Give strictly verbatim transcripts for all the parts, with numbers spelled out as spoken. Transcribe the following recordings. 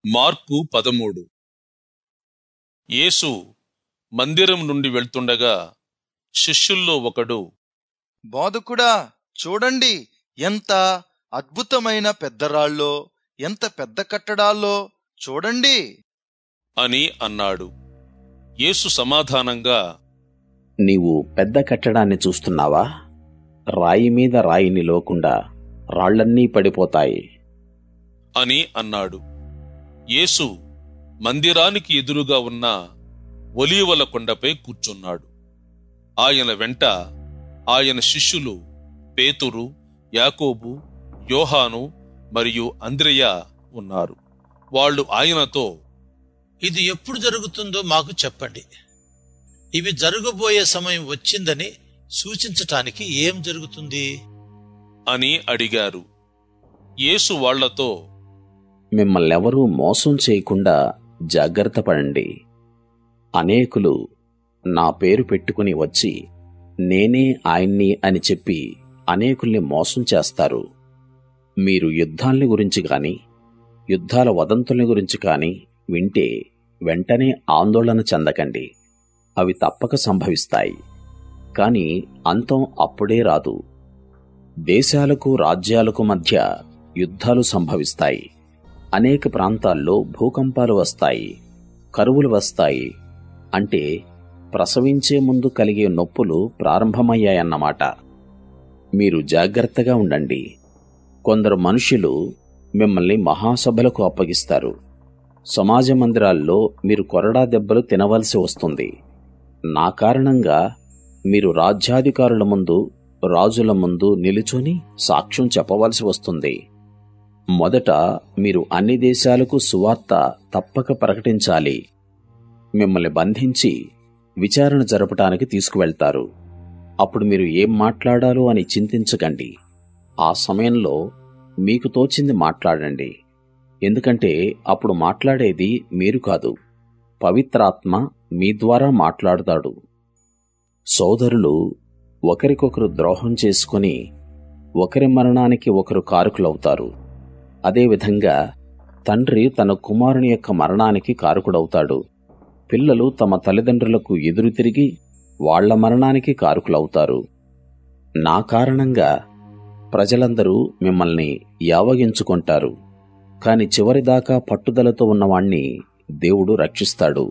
Mark పదమూడు. యేసు మందిరం నుండి వెళ్తుండగా శిష్యుల్లో ఒకడు, బోధకుడా, చూడండి, ఎంత అద్భుతమైన పెద్దరాళ్ళో, ఎంత పెద్ద కట్టడాల్లో చూడండి అని అన్నాడు. యేసు సమాధానంగా, నీవు పెద్ద కట్టడాన్ని చూస్తున్నావా? రాయి మీద రాయి నిలవకుండా రాళ్లన్నీ పడిపోతాయి అని అన్నాడు. యేసు మందిరానికి ఎదురుగా ఉన్న ఒలీవల కొండపై కూర్చున్నాడు. ఆయన వెంట ఆయన శిష్యులు పేతురు, యాకోబు, యోహాను మరియు అంద్రెయ ఉన్నారు. వాళ్ళు ఆయనతో, ఇది ఎప్పుడు జరుగుతుందో మాకు చెప్పండి. ఇవి జరగబోయే సమయం వచ్చిందని సూచించటానికి ఏం జరుగుతుంది అని అడిగారు. యేసు వాళ్లతో, మిమ్మల్నెవరూ మోసం చేయకుండా జాగ్రత్త పడండి. అనేకులు నా పేరు పెట్టుకుని వచ్చి నేనే ఆయన్ని అని చెప్పి అనేకుల్ని మోసం చేస్తారు. మీరు యుద్ధాల్ని గురించి కాని యుద్ధాల వదంతుల్ని గురించి కాని వింటే వెంటనే ఆందోళన చెందకండి. అవి తప్పక సంభవిస్తాయి, కాని అంతం అప్పుడే రాదు. దేశాలకు రాజ్యాలకు మధ్య యుద్ధాలు సంభవిస్తాయి. అనేక ప్రాంతాల్లో భూకంపాలు వస్తాయి, కరువులు వస్తాయి. అంటే ప్రసవించే ముందు కలిగే నొప్పులు ప్రారంభమయ్యాయన్నమాట. మీరు జాగ్రత్తగా ఉండండి. కొందరు మనుషులు మిమ్మల్ని మహాసభలకు అప్పగిస్తారు. సమాజ మందిరాల్లో మీరు కొరడా దెబ్బలు తినవలసి వస్తుంది. నా కారణంగా మీరు రాజ్యాధికారుల ముందు, రాజుల ముందు నిలుచుని సాక్ష్యం చెప్పవలసి వస్తుంది. మొదట మీరు అన్ని దేశాలకు సువార్త తప్పక ప్రకటించాలి. మిమ్మల్ని బంధించి విచారణ జరపటానికి తీసుకువెళ్తారు. అప్పుడు మీరు ఏం మాట్లాడాలో అని చింతించకండి. ఆ సమయంలో మీకు తోచింది మాట్లాడండి. ఎందుకంటే అప్పుడు మాట్లాడేది మీరు కాదు, పవిత్రాత్మ మీ ద్వారా మాట్లాడుతాడు. సోదరులు ఒకరికొకరు ద్రోహం చేసుకుని ఒకరి మరణానికి ఒకరు కారకులవుతారు. అదేవిధంగా తండ్రి తన కుమారుని యొక్క మరణానికి కారకుడవుతాడు. పిల్లలు తమ తల్లిదండ్రులకు ఎదురు తిరిగి వాళ్ల మరణానికి కారకులవుతారు. నా కారణంగా ప్రజలందరూ మిమ్మల్ని యావగించుకుంటారు, కాని చివరిదాకా పట్టుదలతో ఉన్నవాణ్ణి దేవుడు రక్షిస్తాడు.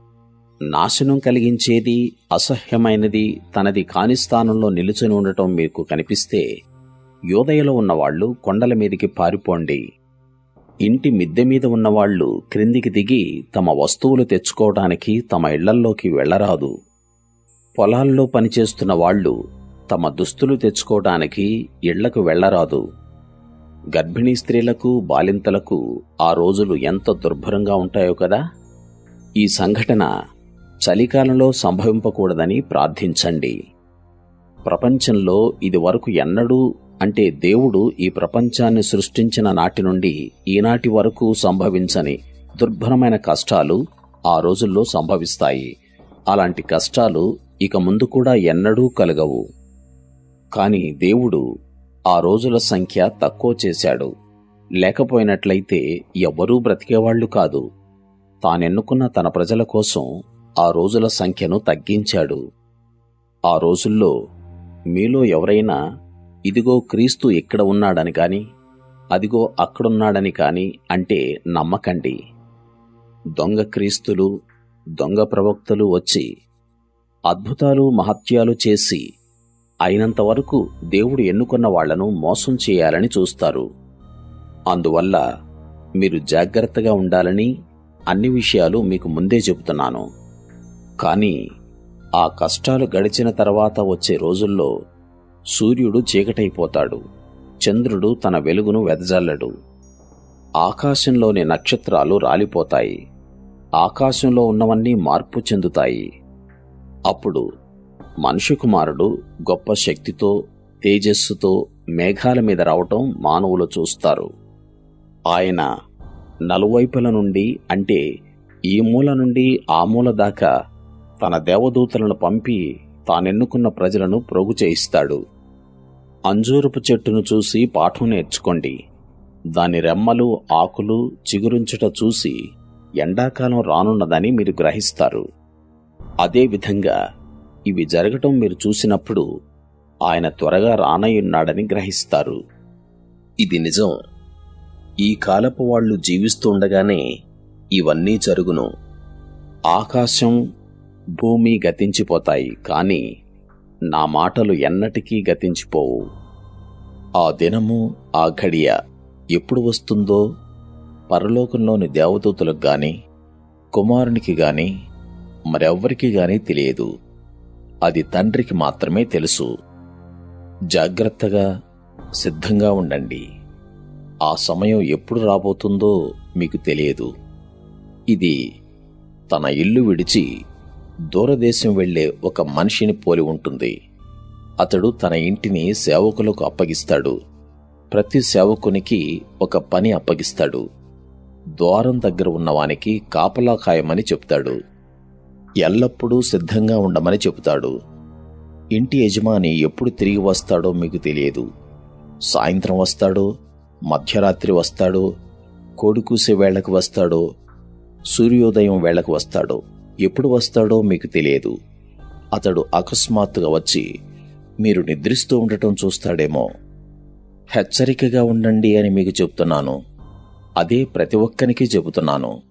నాశనం కలిగించేది, అసహ్యమైనది తనది కాని స్థానంలో నిలుచుని ఉండటం మీకు కనిపిస్తే యూదయలో ఉన్నవాళ్లు కొండల మీదికి పారిపోండి. ఇంటి మిద్దె మీద ఉన్నవాళ్లు క్రిందికి దిగి తమ వస్తువులు తెచ్చుకోవడానికి తమ ఇళ్లల్లోకి వెళ్లరాదు. పొలాల్లో పనిచేస్తున్న వాళ్లు తమ దుస్తులు తెచ్చుకోవడానికి ఇళ్లకు వెళ్లరాదు. గర్భిణీ స్త్రీలకు, బాలింతలకు ఆ రోజులు ఎంత దుర్భరంగా ఉంటాయో కదా. ఈ సంఘటన చలికాలంలో సంభవింపకూడదని ప్రార్థించండి. ప్రపంచంలో ఇది వరకు ఎన్నడూ, అంటే దేవుడు ఈ ప్రపంచాన్ని సృష్టించిన నాటి నుండి ఈనాటి వరకు సంభవించని దుర్భరమైన కష్టాలు ఆ రోజుల్లో సంభవిస్తాయి. అలాంటి కష్టాలు ఇక ముందు కూడా ఎన్నడూ కలగవు. కాని దేవుడు ఆ రోజుల సంఖ్య తక్కువ చేశాడు. లేకపోయినట్లయితే ఎవ్వరూ బ్రతికేవాళ్లు కాదు. తానెన్నుకున్న తన ప్రజల కోసం ఆ రోజుల సంఖ్యను తగ్గించాడు. ఆ రోజుల్లో మీలో ఎవరైనా ఇదిగో క్రీస్తు ఇక్కడ ఉన్నాడని కాని, అదిగో అక్కడున్నాడని కాని అంటే నమ్మకండి. దొంగ క్రీస్తులు, దొంగ ప్రవక్తలు వచ్చి అద్భుతాలు, మహత్యాలు చేసి అయినంతవరకు దేవుడు ఎన్నుకున్న వాళ్లను మోసం చేయాలని చూస్తారు. అందువల్ల మీరు జాగ్రత్తగా ఉండాలని అన్ని విషయాలు మీకు ముందే చెబుతున్నాను. కాని ఆ కష్టాలు గడిచిన తర్వాత వచ్చే రోజుల్లో సూర్యుడు చీకటైపోతాడు, చంద్రుడు తన వెలుగును వెదజల్లడు, ఆకాశంలోని నక్షత్రాలు రాలిపోతాయి, ఆకాశంలో ఉన్నవన్నీ మార్పు చెందుతాయి. అప్పుడు మనుష్య కుమారుడు గొప్ప శక్తితో, తేజస్సుతో మేఘాల మీద రావటం మానవులు చూస్తారు. ఆయన నలువైపుల నుండి, అంటే ఈ మూల నుండి ఆ మూల దాకా తన దేవదూతలను పంపి తానెన్నుకున్న ప్రజలను ప్రోగు చేయిస్తాడు. అంజూరపు చెట్టును చూసి పాఠం నేర్చుకోండి. దాని రెమ్మలు ఆకులు చిగురించుట చూసి ఎండాకాలం రానున్నదని మీరు గ్రహిస్తారు. అదేవిధంగా ఇవి జరగటం మీరు చూసినప్పుడు ఆయన త్వరగా రానయ్యున్నాడని గ్రహిస్తారు. ఇది నిజం. ఈ కాలపు వాళ్ళు జీవిస్తుండగానే ఇవన్నీ జరుగును. ఆకాశం భూమి గతించిపోతాయి, కాని నా మాటలు ఎన్నటికీ గతించిపోవు. ఆ దినము ఆ ఘడియ ఎప్పుడు వస్తుందో పరలోకంలోని దేవదూతలకు గాని కుమారునికి గాని మరెవ్వరికి గాని తెలియదు. అది తండ్రికి మాత్రమే తెలుసు. జాగ్రత్తగా సిద్ధంగా ఉండండి. ఆ సమయం ఎప్పుడు రాబోతుందో మీకు తెలియదు. ఇది తన ఇల్లు విడిచి దూరదేశం వెళ్లే ఒక మనిషిని పోలి ఉంటుంది. అతడు తన ఇంటిని సేవకులకు అప్పగిస్తాడు. ప్రతి సేవకునికి ఒక పని అప్పగిస్తాడు. ద్వారం దగ్గర ఉన్నవానికి కాపలా కాయమని చెప్తాడు. ఎల్లప్పుడూ సిద్ధంగా ఉండమని చెబుతాడు. ఇంటి యజమాని ఎప్పుడు తిరిగి వస్తాడో మీకు తెలియదు. సాయంత్రం వస్తాడో, మధ్యరాత్రి వస్తాడో, కోడికూసే వేళకు వస్తాడో, సూర్యోదయం వేళకు వస్తాడో, ఎప్పుడు వస్తాడో మీకు తెలియదు. అతడు అకస్మాత్తుగా వచ్చి మీరు నిద్రిస్తూ ఉండటం చూస్తాడేమో. హెచ్చరికగా ఉండండి అని మీకు చెబుతున్నాను. అదే ప్రతి ఒక్కరికి చెబుతున్నాను.